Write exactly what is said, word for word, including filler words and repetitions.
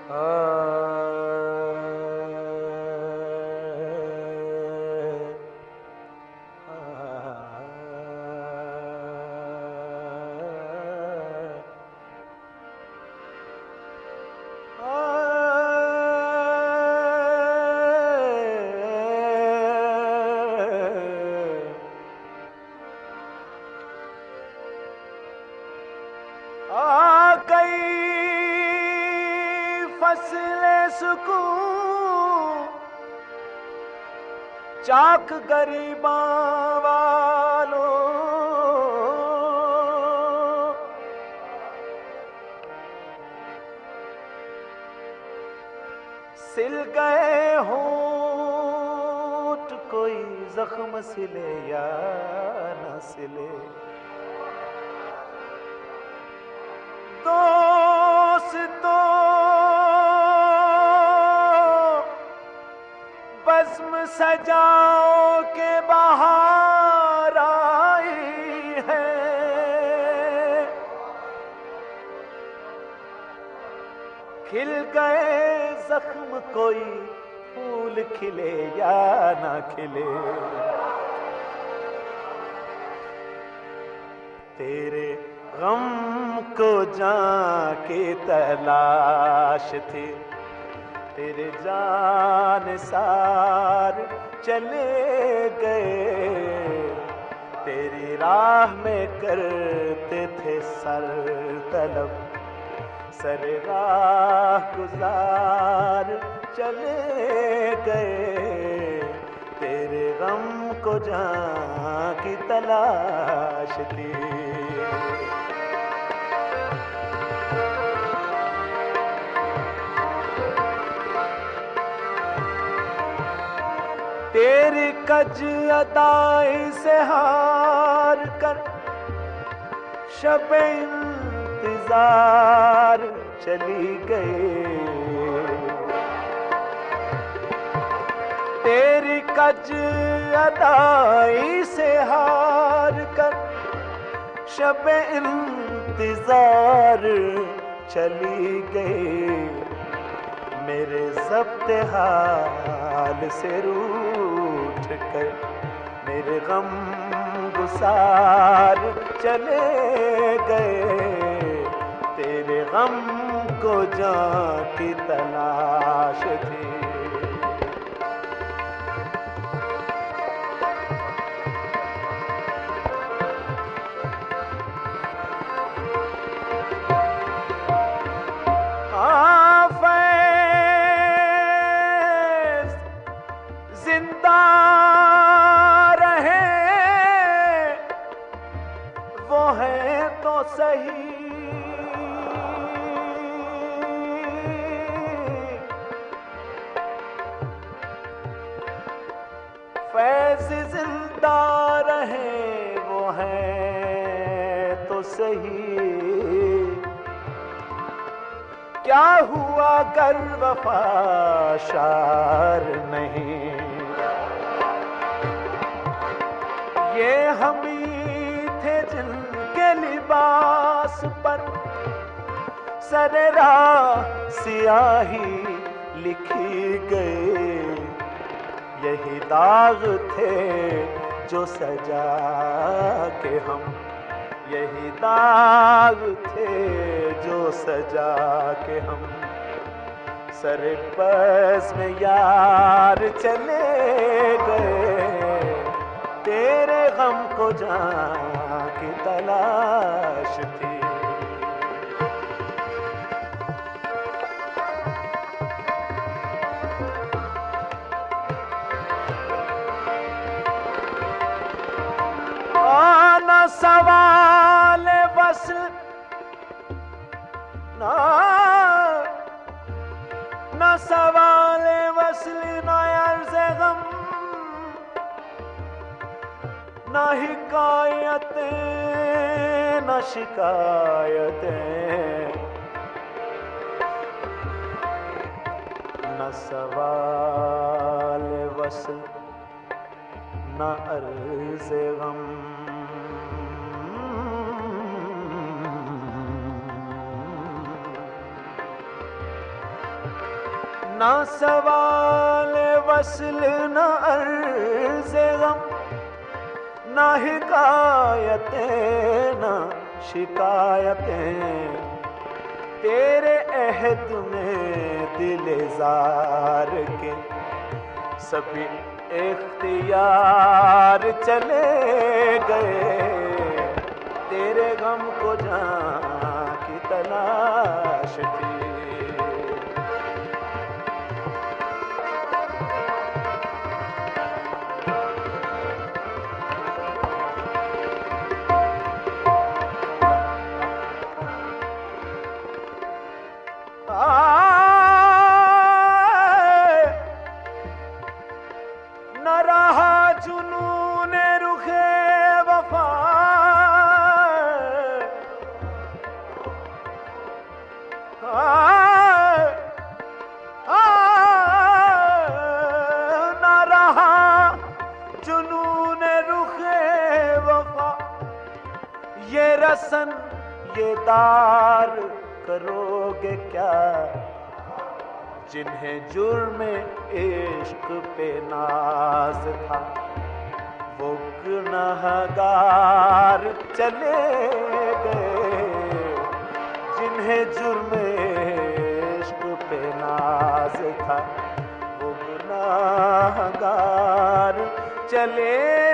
आ गई फसले सुकून चाक गरीबां वालों, सिल गए होंठ कोई जख्म सिले या न सिले। दोस्तों बज़्म सजाओ के बहार आई है, खिल गए जख्म कोई फूल खिले या ना खिले। तेरे गम को जान की तलाश थी, तेरे जान सार चले गए। तेरी राह में करते थे सर तलब, सर राह गुजार चले गए। तेरे गम को जान की तलाश थी। तेरी कज अदाई से हार कर शबे इंतजार चली गई। तेरी कज अदाई से हार कर शबे इंतजार चली गई। मेरे ज़ब्त हाल से रूठ कर मेरे गम गुसार चले गए। तेरे गम को जान की तलाश थी। जिंदा रहे वो है तो सही, फैज जिंदा रहे वो है तो सही। क्या हुआ गर वफा शार नहीं, ये हम ही थे जिनके लिबास पर सरे राह सियाही लिखी गई। यही दाग थे जो सजा के हम, यही दाग थे जो सजा के हम सर बस में यार चले गए। तेरे गम को जान की तलाश थी। आना सवाल वस्ल ना ना सवाल वस्ल ना अर्ज़ गम, ना हिकायतें ना शिकायतें, न सवाल वस्ल न अर्ज़ गम। ना सवाल वसल न अर्ज़े गम, ना हिकायतें ना शिकायतें, तेरे अहद में दिलेज़ार के सभी इख्तियार चले गए। तेरे गम को जहाँ की तलाश थी। न रहा जुनून रुखे वफा, न रहा जुनून रुखे वफा, ये रसन ये दार करोगे क्या, जिन्हें जुर्म इश्क पे नाज था, वो गुनहगार चले गए। जिन्हें जुर्म इश्क पे नाज था, वो गुनहगार चले